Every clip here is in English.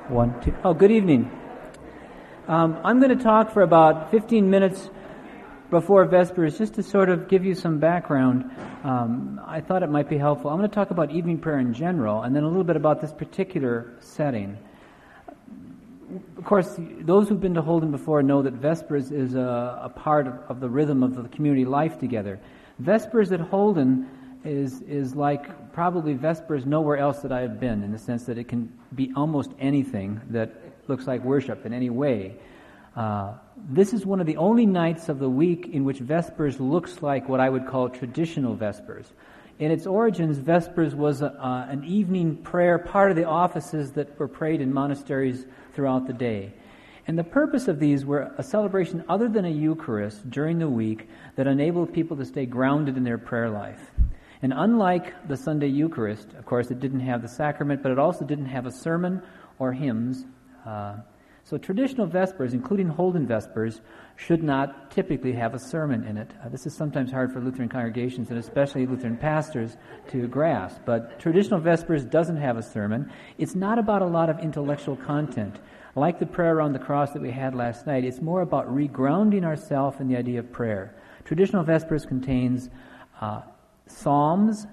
1, 2. Oh, good evening. I'm going to talk for about 15 minutes before Vespers, just to sort of give you some background. I thought it might be helpful. I'm going to talk about evening prayer in general, and then a little bit about this particular setting. Of course, those who've been to Holden before know that Vespers is a part of the rhythm of the community life together. Vespers at Holden is like probably Vespers nowhere else that I have been, in the sense that it can be almost anything that looks like worship in any way. This is one of the only nights of the week in which Vespers looks like what I would call traditional Vespers. In its origins, Vespers was an evening prayer, part of the offices that were prayed in monasteries throughout the day. And the purpose of these were a celebration other than a Eucharist during the week that enabled people to stay grounded in their prayer life. And unlike the Sunday Eucharist, of course, it didn't have the sacrament, but it also didn't have a sermon or hymns. So traditional Vespers, including Holden Vespers, should not typically have a sermon in it. This is sometimes hard for Lutheran congregations and especially Lutheran pastors to grasp. But traditional Vespers doesn't have a sermon. It's not about a lot of intellectual content. Like the prayer around the cross that we had last night, it's more about regrounding ourselves in the idea of prayer. Traditional Vespers contains psalms,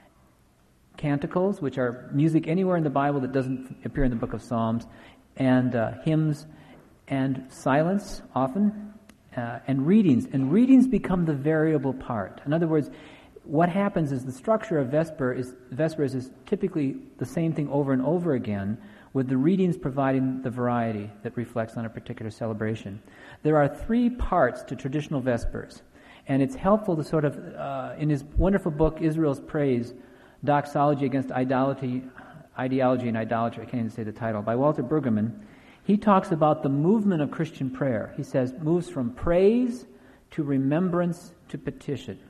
canticles, which are music anywhere in the Bible that doesn't appear in the book of Psalms, and hymns, and silence often, and readings. And readings become the variable part. In other words, what happens is the structure of Vespers is typically the same thing over and over again, with the readings providing the variety that reflects on a particular celebration. There are 3 parts to traditional Vespers, and it's helpful to sort of, in his wonderful book, Israel's Praise, Doxology Against Ideology and Idolatry, I can't even say the title, by Walter Brueggemann, he talks about the movement of Christian prayer. He says, moves from praise to remembrance to petition.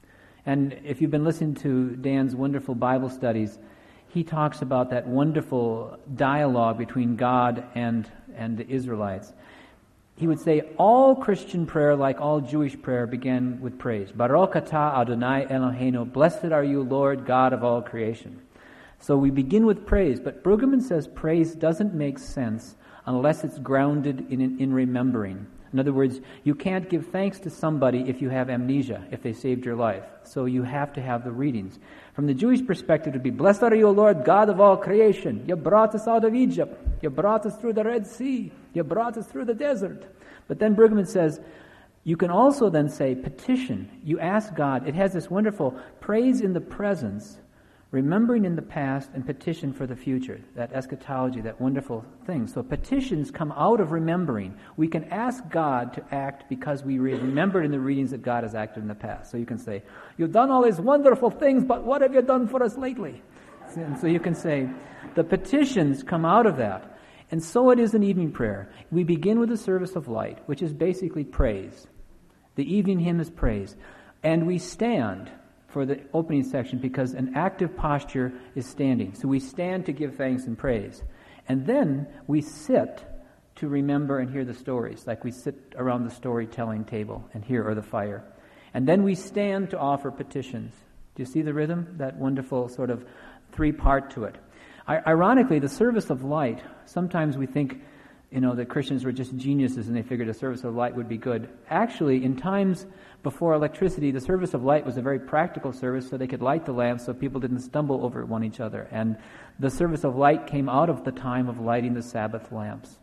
And if you've been listening to Dan's wonderful Bible studies, he talks about that wonderful dialogue between God and the Israelites. He would say, all Christian prayer, like all Jewish prayer, began with praise. Baruch atah Adonai Eloheinu, blessed are you, Lord, God of all creation. So we begin with praise, but Brueggemann says praise doesn't make sense unless it's grounded in remembering. In other words, you can't give thanks to somebody if you have amnesia, if they saved your life. So you have to have the readings. From the Jewish perspective, it would be, blessed are you, Lord, God of all creation. You brought us out of Egypt. You brought us through the Red Sea. You brought us through the desert. But then Brueggemann says, you can also then say petition. You ask God. It has this wonderful praise in the presence, remembering in the past, and petition for the future, that eschatology, that wonderful thing. So petitions come out of remembering. We can ask God to act because we remembered in the readings that God has acted in the past. So you can say, you've done all these wonderful things, but what have you done for us lately? And so you can say, the petitions come out of that. And so it is in evening prayer. We begin with the service of light, which is basically praise. The evening hymn is praise. And we stand for the opening section because an active posture is standing. So we stand to give thanks and praise. And then we sit to remember and hear the stories, like we sit around the storytelling table and hear, or the fire. And then we stand to offer petitions. Do you see the rhythm? That wonderful sort of 3-part to it. Ironically, the service of light, sometimes we think, that Christians were just geniuses and they figured a service of light would be good. Actually, in times before electricity, the service of light was a very practical service, so they could light the lamps so people didn't stumble over one each other. And the service of light came out of the time of lighting the Sabbath lamps.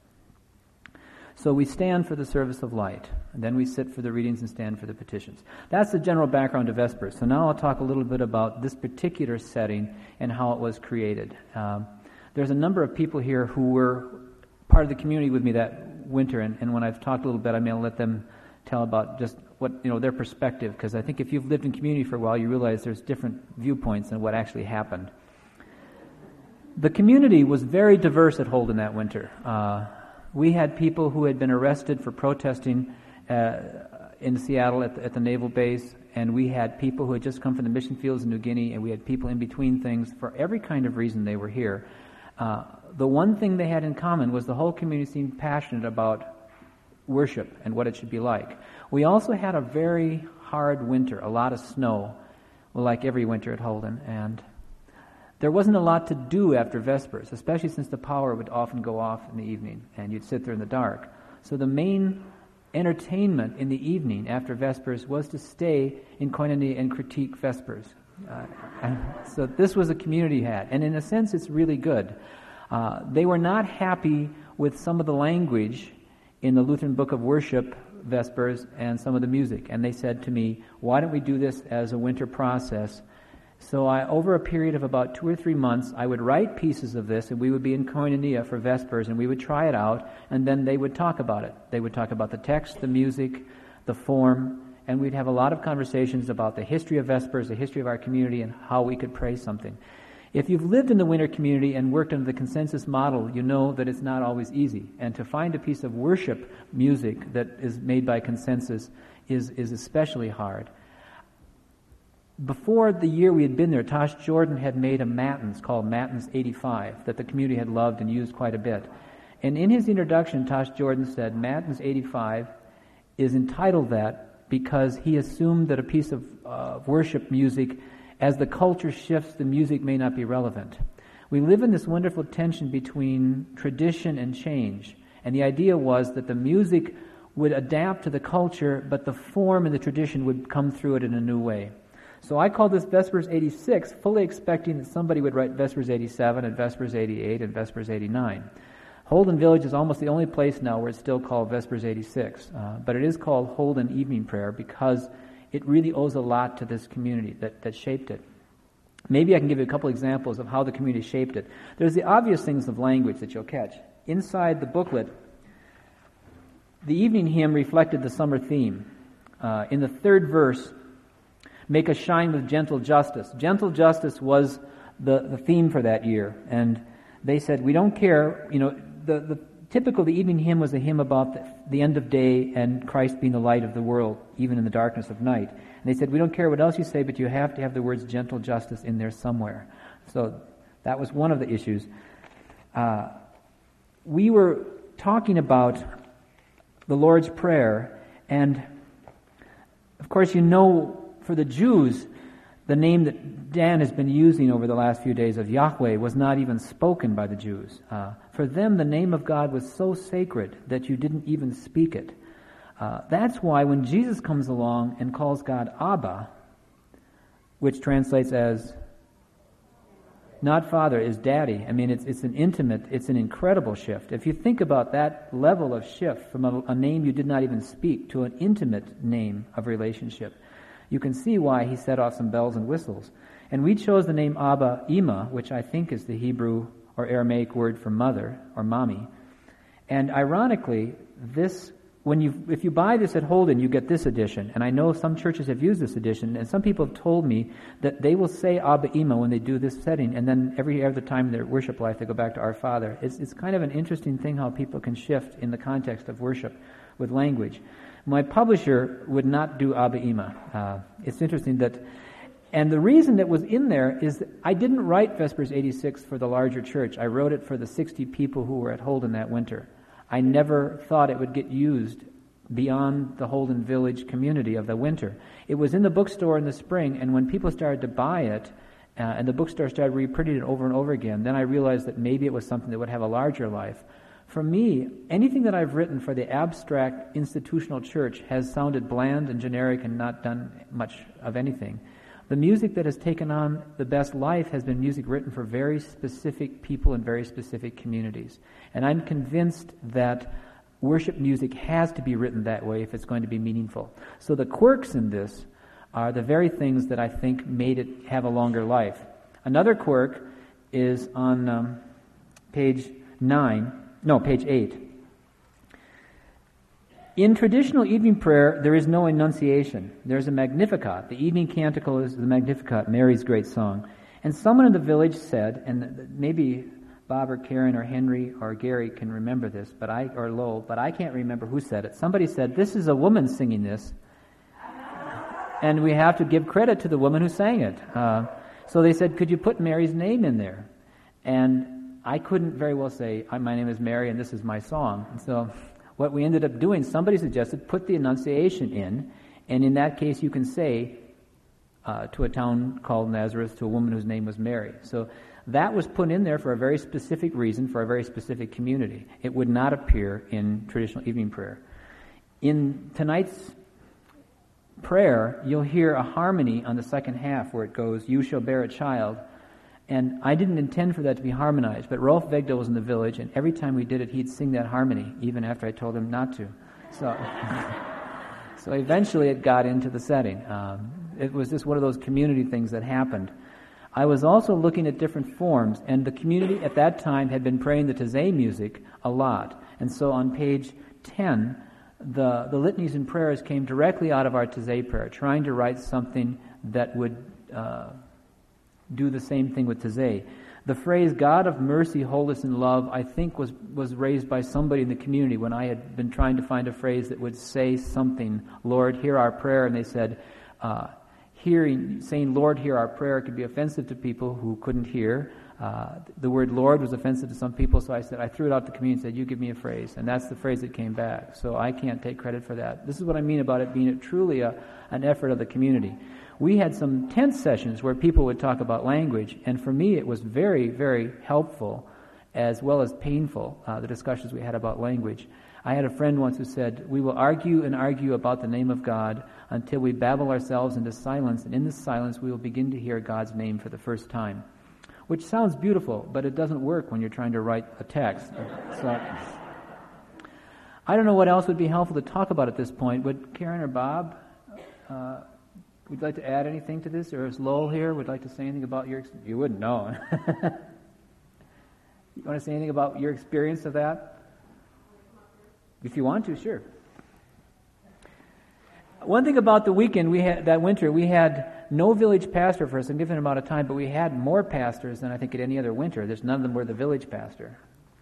So we stand for the service of light, and then we sit for the readings and stand for the petitions. That's the general background of Vespers. So now I'll talk a little bit about this particular setting and how it was created. There's a number of people here who were part of the community with me that winter, and when I've talked a little bit, I may let them tell about just what, their perspective, because I think if you've lived in community for a while, you realize there's different viewpoints on what actually happened. The community was very diverse at Holden that winter. We had people who had been arrested for protesting in Seattle at the naval base, and we had people who had just come from the mission fields in New Guinea, and we had people in between things. For every kind of reason they were here. The one thing they had in common was the whole community seemed passionate about worship and what it should be like. We also had a very hard winter, a lot of snow, like every winter at Holden, and there wasn't a lot to do after Vespers, especially since the power would often go off in the evening and you'd sit there in the dark. So the main entertainment in the evening after Vespers was to stay in Koinonia and critique Vespers. So this was a community had, and in a sense it's really good. They were not happy with some of the language in the Lutheran Book of Worship Vespers and some of the music, and they said to me, why don't we do this as a winter process? So over a period of about 2 or 3 months, I would write pieces of this, and we would be in Koinonia for Vespers, and we would try it out, and then they would talk about it. They would talk about the text, the music, the form, and we'd have a lot of conversations about the history of Vespers, the history of our community, and how we could pray something. If you've lived in the winter community and worked under the consensus model, you know that it's not always easy. And to find a piece of worship music that is made by consensus is especially hard. Before the year we had been there, Tosh Jordan had made a Matins called Matins 85 that the community had loved and used quite a bit. And in his introduction, Tosh Jordan said, Matins 85 is entitled that because he assumed that a piece of worship music, as the culture shifts, the music may not be relevant. We live in this wonderful tension between tradition and change. And the idea was that the music would adapt to the culture, but the form and the tradition would come through it in a new way. So I called this Vespers 86, fully expecting that somebody would write Vespers 87 and Vespers 88 and Vespers 89. Holden Village is almost the only place now where it's still called Vespers 86, but it is called Holden Evening Prayer because it really owes a lot to this community that shaped it. Maybe I can give you a couple examples of how the community shaped it. There's the obvious things of language that you'll catch. Inside the booklet, the evening hymn reflected the summer theme. In the third verse, make us shine with gentle justice. Gentle justice was the theme for that year. And they said, we don't care, the typical, the evening hymn was a hymn about the end of day and Christ being the light of the world, even in the darkness of night. And they said, we don't care what else you say, but you have to have the words gentle justice in there somewhere. So that was one of the issues. We were talking about the Lord's Prayer, and of course for the Jews, the name that Dan has been using over the last few days of Yahweh was not even spoken by the Jews. For them, the name of God was so sacred that you didn't even speak it. That's why when Jesus comes along and calls God Abba, which translates as not Father, is Daddy. I mean, it's an intimate, it's an incredible shift. If you think about that level of shift from a name you did not even speak to an intimate name of relationship, you can see why he set off some bells and whistles. And we chose the name Abba Ima, which I think is the Hebrew or Aramaic word for mother or mommy. And ironically, if you buy this at Holden, you get this edition. And I know some churches have used this edition, and some people have told me that they will say Abba Ima when they do this setting, and then every other time in their worship life they go back to Our Father. It's kind of an interesting thing how people can shift in the context of worship with language. My publisher would not do Abba Ima. It's interesting that, and the reason that was in there is that I didn't write Vespers 86 for the larger church. I wrote it for the 60 people who were at Holden that winter. I never thought it would get used beyond the Holden Village community of the winter. It was in the bookstore in the spring, and when people started to buy it, and the bookstore started reprinting it over and over again, then I realized that maybe it was something that would have a larger life. For me, anything that I've written for the abstract institutional church has sounded bland and generic and not done much of anything. The music that has taken on the best life has been music written for very specific people in very specific communities. And I'm convinced that worship music has to be written that way if it's going to be meaningful. So the quirks in this are the very things that I think made it have a longer life. Another quirk is on page 8. In traditional evening prayer, there is no enunciation. There's a Magnificat. The evening canticle is the Magnificat, Mary's great song. And someone in the village said, and maybe Bob or Karen or Henry or Gary can remember this, or Lowell, but I can't remember who said it. Somebody said, this is a woman singing this, and we have to give credit to the woman who sang it. So they said, could you put Mary's name in there? And I couldn't very well say, my name is Mary and this is my song. And so what we ended up doing, somebody suggested put the Annunciation in, and in that case you can say to a town called Nazareth, to a woman whose name was Mary. So That was put in there for a very specific reason, for a very specific community. It would not appear in traditional evening prayer. In tonight's prayer, you'll hear a harmony on the second half where it goes, "You shall bear a child." And I didn't intend for that to be harmonized, but Rolf Vegdal was in the village, and every time we did it, he'd sing that harmony, even after I told him not to. So eventually it got into the setting. It was just one of those community things that happened. I was also looking at different forms, and the community at that time had been praying the Taizé music a lot. And so on page 10, the litanies and prayers came directly out of our Taizé prayer, trying to write something that would do the same thing with Taizé. The phrase, "God of mercy, hold us in love," I think was raised by somebody in the community when I had been trying to find a phrase that would say something, "Lord, hear our prayer," and they said, saying "Lord, hear our prayer" could be offensive to people who couldn't hear. The word Lord was offensive to some people, so I threw it out to the community and said, "You give me a phrase," and that's the phrase that came back. So I can't take credit for that. This is what I mean about it being truly an effort of the community. We had some tense sessions where people would talk about language, and for me it was very, very helpful as well as painful, the discussions we had about language. I had a friend once who said, "We will argue and argue about the name of God until we babble ourselves into silence, and in this silence we will begin to hear God's name for the first time." Which sounds beautiful, but it doesn't work when you're trying to write a text. So, I don't know what else would be helpful to talk about at this point. Would Karen or Bob, would you like to add anything to this? Or is Lowell here? Would like to say anything about your... You wouldn't know. You want to say anything about your experience of that? If you want to, sure. One thing about the weekend that winter, we had no village pastor for a significant amount of time, but we had more pastors than I think at any other winter. There's none of them were the village pastor.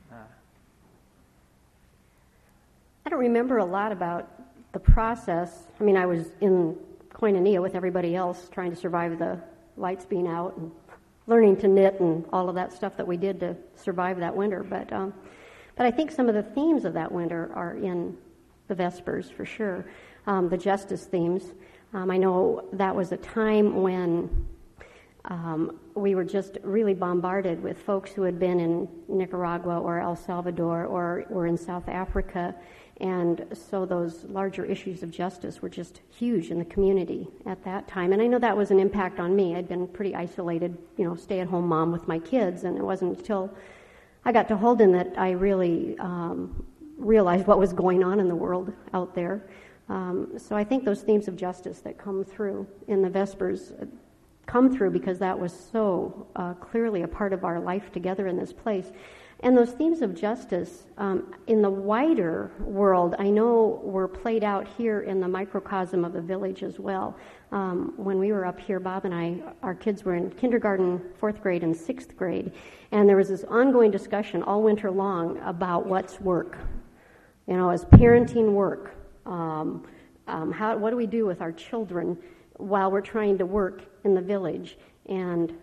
I don't remember a lot about the process. I mean, I was in Koinonia with everybody else trying to survive the lights being out and learning to knit and all of that stuff that we did to survive that winter. But I think some of the themes of that winter are in the Vespers for sure. The justice themes. I know that was a time when we were just really bombarded with folks who had been in Nicaragua or El Salvador or were in South Africa, and so those larger issues of justice were just huge in the community at that time. And I know that was an impact on me. I'd been pretty isolated, stay-at-home mom with my kids, and it wasn't until I got to Holden that I really realized what was going on in the world out there. So I think those themes of justice that come through in the Vespers come through because that was so clearly a part of our life together in this place. And those themes of justice in the wider world, I know, were played out here in the microcosm of the village as well. When we were up here, Bob and I, our kids were in kindergarten, 4th grade, and 6th grade, and there was this ongoing discussion all winter long about what's work. Is parenting work? What do we do with our children while we're trying to work in the village? And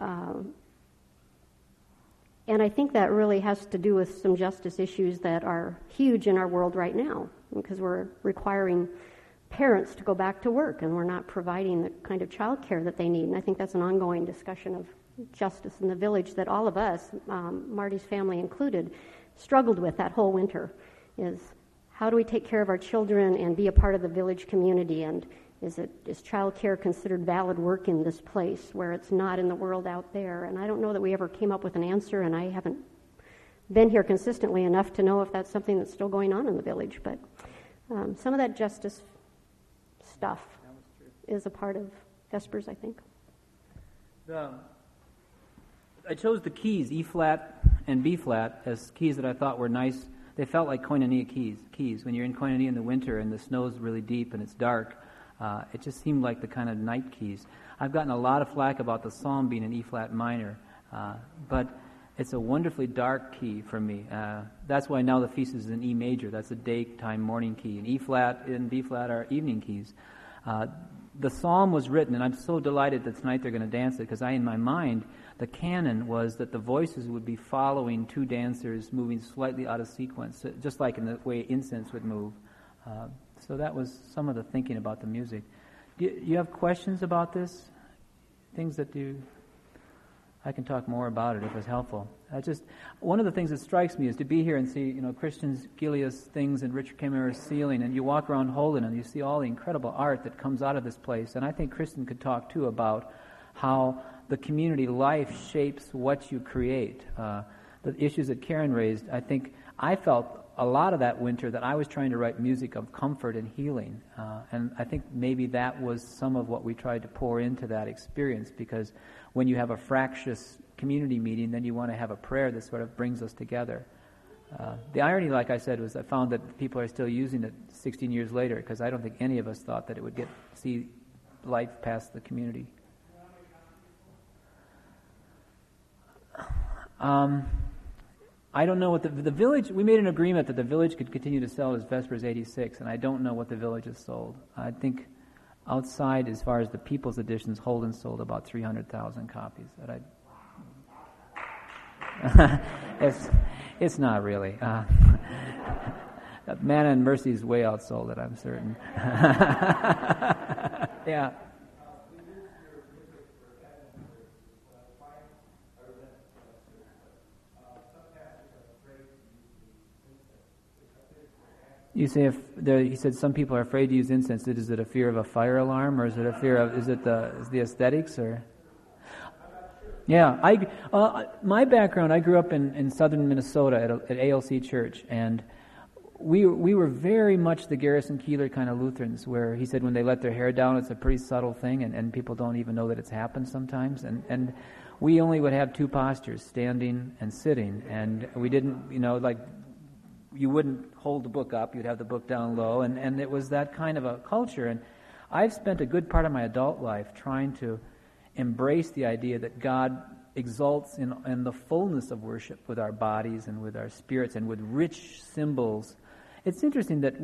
I think that really has to do with some justice issues that are huge in our world right now, because we're requiring parents to go back to work and we're not providing the kind of child care that they need. And I think that's an ongoing discussion of justice in the village that all of us, Marty's family included, struggled with that whole winter, is how do we take care of our children and be a part of the village community? And is child care considered valid work in this place where it's not in the world out there? And I don't know that we ever came up with an answer, and I haven't been here consistently enough to know if that's something that's still going on in the village. But some of that justice stuff is a part of Vespers, I think. I chose the keys, E-flat and B-flat, as keys that I thought were nice. They felt like Koinonia keys. When you're in Koinonia in the winter and the snow's really deep and it's dark, it just seemed like the kind of night keys. I've gotten a lot of flack about the psalm being an E-flat minor, but it's a wonderfully dark key for me. That's why now the feast is in E major. That's a daytime morning key. And E-flat and B-flat are evening keys. The psalm was written, and I'm so delighted that tonight they're going to dance it, because in my mind, the canon was that the voices would be following two dancers moving slightly out of sequence, just like in the way incense would move. So that was some of the thinking about the music. Do you have questions about this? Things that you... I can talk more about it if it's helpful. One of the things that strikes me is to be here and see, Christian Gilia's things and Richard Kimmerer's ceiling, and you walk around Holden and you see all the incredible art that comes out of this place. And I think Kristen could talk too about how the community life shapes what you create. The issues that Karen raised, I think I felt a lot of that winter that I was trying to write music of comfort and healing. And I think maybe that was some of what we tried to pour into that experience, because when you have a fractious community meeting, then you want to have a prayer that sort of brings us together. The irony, like I said, was I found that people are still using it 16 years later, because I don't think any of us thought that it would see life past the community. I don't know what the village, we made an agreement that the village could continue to sell as Vespers 86, and I don't know what the village has sold. I think outside, as far as the People's editions, Holden sold about 300,000 copies. It's not really. Manna and Mercy's way outsold it, I'm certain. Yeah. You say he said some people are afraid to use incense. Is it a fear of a fire alarm, or is it a fear of the aesthetics, or? Yeah, my background, I grew up in southern Minnesota at ALC Church, and we were very much the Garrison Keillor kind of Lutherans, where he said when they let their hair down, it's a pretty subtle thing, and people don't even know that it's happened sometimes, and we only would have two postures, standing and sitting, and we didn't, you wouldn't hold the book up, you'd have the book down low, and it was that kind of a culture. And I've spent a good part of my adult life trying to embrace the idea that God exalts in the fullness of worship with our bodies and with our spirits and with rich symbols. It's interesting that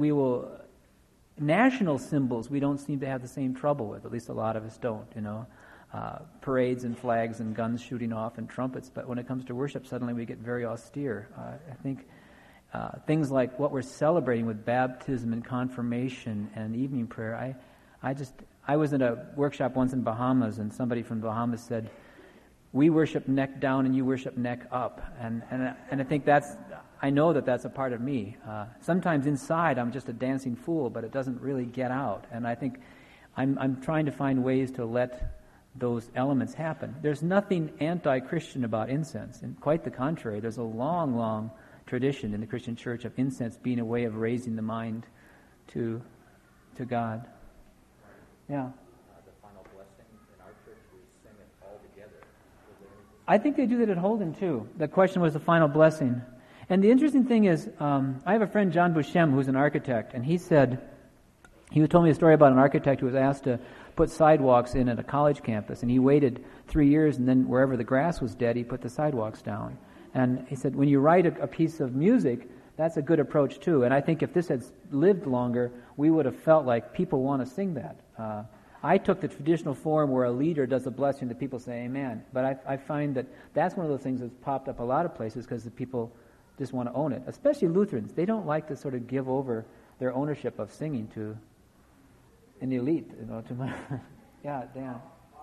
national symbols we don't seem to have the same trouble with, at least a lot of us don't, parades and flags and guns shooting off and trumpets, but when it comes to worship, suddenly we get very austere. I think things like what we're celebrating with baptism and confirmation and evening prayer. I was at a workshop once in Bahamas, and somebody from Bahamas said, "We worship neck down and you worship neck up," and I think I know that's a part of me. Sometimes inside I'm just a dancing fool, but it doesn't really get out. And I think I'm trying to find ways to let those elements happen. There's nothing anti-Christian about incense, and quite the contrary. There's a long, long tradition in the Christian church of incense being a way of raising the mind to God. Yeah. The final blessing in our church, we sing it all together. I think they do that at Holden too. The question was the final blessing. And the interesting thing is, I have a friend, John Bushem, who's an architect, and he told me a story about an architect who was asked to put sidewalks in at a college campus, and he waited 3 years, and then wherever the grass was dead, he put the sidewalks down. And he said, when you write a piece of music, that's a good approach too. And I think if this had lived longer, we would have felt like people want to sing that. I took the traditional form where a leader does a blessing that people say amen. But I find that that's one of those things that's popped up a lot of places because the people just want to own it. Especially Lutherans. They don't like to sort of give over their ownership of singing to an elite. Yeah, Dan.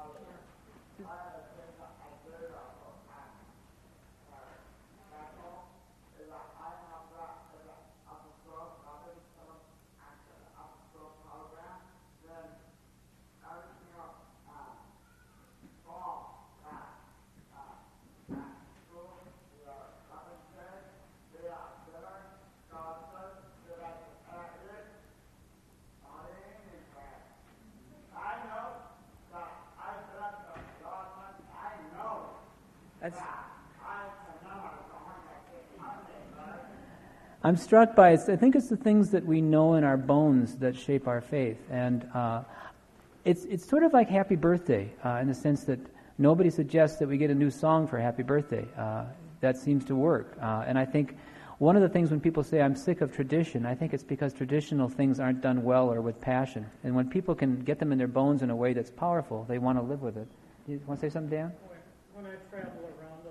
I'm struck by it. I think it's the things that we know in our bones that shape our faith. And it's sort of like Happy Birthday in the sense that nobody suggests that we get a new song for Happy Birthday. That seems to work. And I think one of the things when people say, I'm sick of tradition, I think it's because traditional things aren't done well or with passion. And when people can get them in their bones in a way that's powerful, they want to live with it. You want to say something, Dan? When I travel around,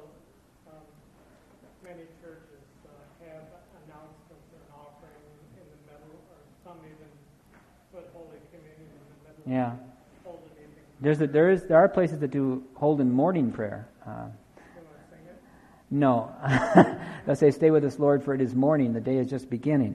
many churches have announcements and offering in the middle, or some even put Holy Communion in the middle. Yeah. Hold the meeting. There are places that do Holden morning prayer. No. They'll say, "Stay with us, Lord, for it is morning. The day is just beginning."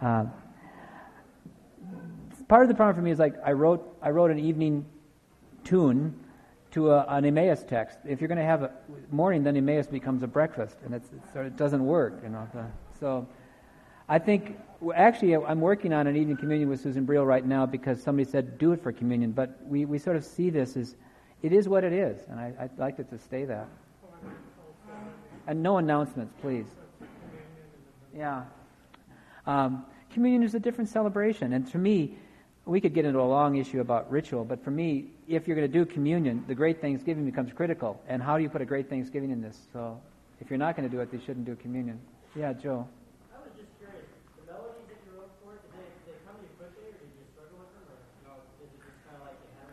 Part of the problem for me is like I wrote an evening tune to an Emmaus text. If you're going to have a morning, then Emmaus becomes a breakfast, and it doesn't work. So I think, actually, I'm working on an evening communion with Susan Briel right now because somebody said, do it for communion. But we sort of see this as, it is what it is, and I'd like it to stay that. And no announcements, please. Yeah. Communion is a different celebration, and to me, we could get into a long issue about ritual, but for me, if you're going to do communion, the Great Thanksgiving becomes critical. And how do you put a Great Thanksgiving in this? So if you're not going to do it, they shouldn't do communion. Yeah, Joe. I was just curious. The melodies that you wrote for it, did they come to you quickly, or did you struggle with them, or is it just kind of like you had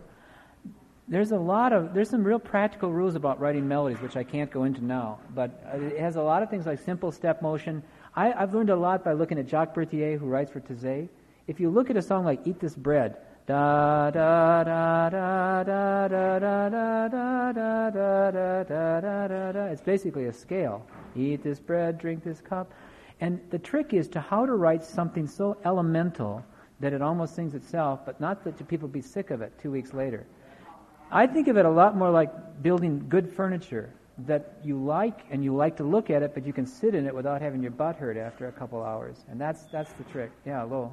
them? There's some real practical rules about writing melodies, which I can't go into now, but it has a lot of things like simple step motion. I've learned a lot by looking at Jacques Berthier, who writes for Taizé. If you look at a song like "Eat This Bread," da da da da da da da da da da da da da da, it's basically a scale. Eat this bread, drink this cup, and the trick is to how to write something so elemental that it almost sings itself, but not that people be sick of it 2 weeks later. I think of it a lot more like building good furniture that you like, and you like to look at it, but you can sit in it without having your butt hurt after a couple hours, and that's the trick. Yeah, Lowell.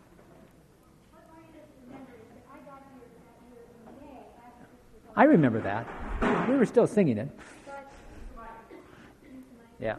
I remember that. We were still singing it. Yeah.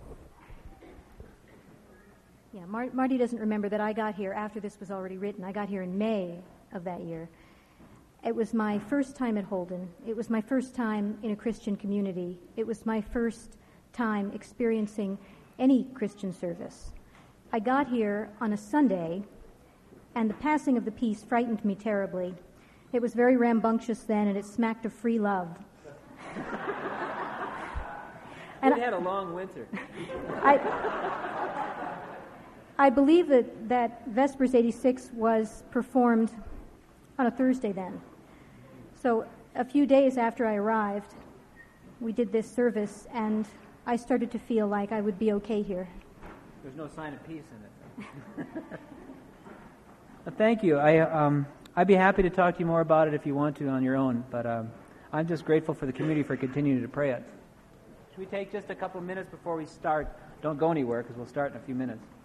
Yeah, Marty doesn't remember that I got here after this was already written. I got here in May of that year. It was my first time at Holden. It was my first time in a Christian community. It was my first time experiencing any Christian service. I got here on a Sunday, and the passing of the peace frightened me terribly. It was very rambunctious then, and it smacked of free love. And we had a long winter. I believe that Vespers 86 was performed on a Thursday then. So a few days after I arrived, we did this service, and I started to feel like I would be okay here. There's no sign of peace in it. Well, thank you. I'd be happy to talk to you more about it if you want to on your own, but I'm just grateful for the community for continuing to pray it. Should we take just a couple of minutes before we start? Don't go anywhere because we'll start in a few minutes.